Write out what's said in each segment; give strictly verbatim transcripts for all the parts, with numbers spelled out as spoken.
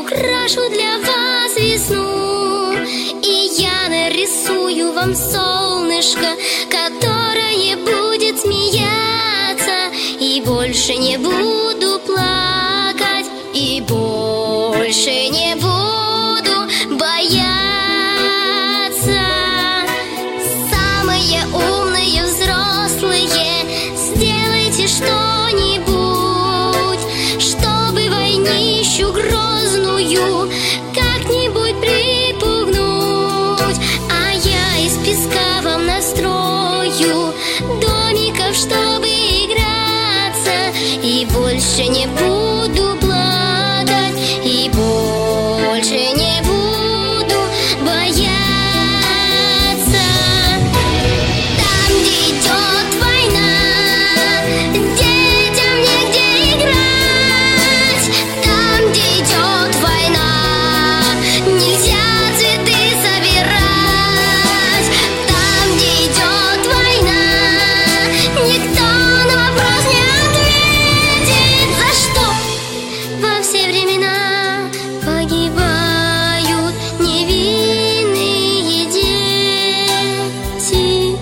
украшу для вас весну, и я нарисую вам солнышко, которое будет смеяться, и больше не буду плакать, и больше не буду бояться. Самые умные взрослые, сделайте что-нибудь, чтобы войнищу грозную как-нибудь припугнуть. А я из песка вам настрою домиков, чтобы играться, и больше не буду плакать, и больше не буду бояться. Там, где идет война, детям негде играть. Там, где идет война, нельзя цветы собирать. Там, где идет война, никто на вопрос не ответит, за что во все времена погибают невинные дети.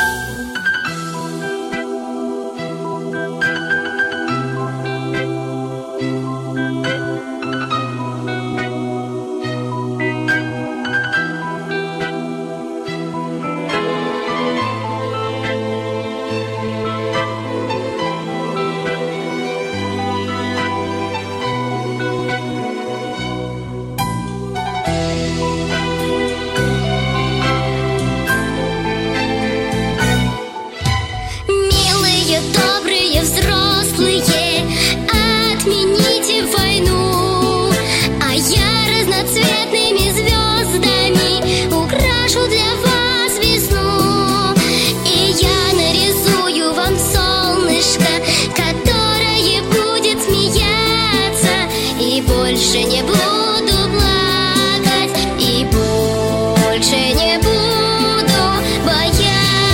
Милые, добрые взрослые, отмените войну, а я разноцветными звездами украшу для вас весну, и я нарисую вам солнышко, которое будет смеяться, и больше не буду плакать, и больше не буду бояться.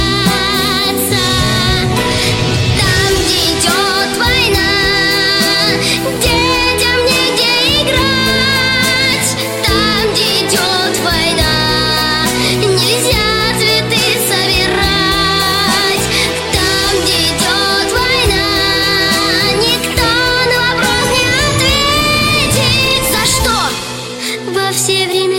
Там, где идет война, детям негде играть. Там, где идет война, нельзя цветы собирать. Там, где идет война, никто на вопрос не ответит, за что во все времена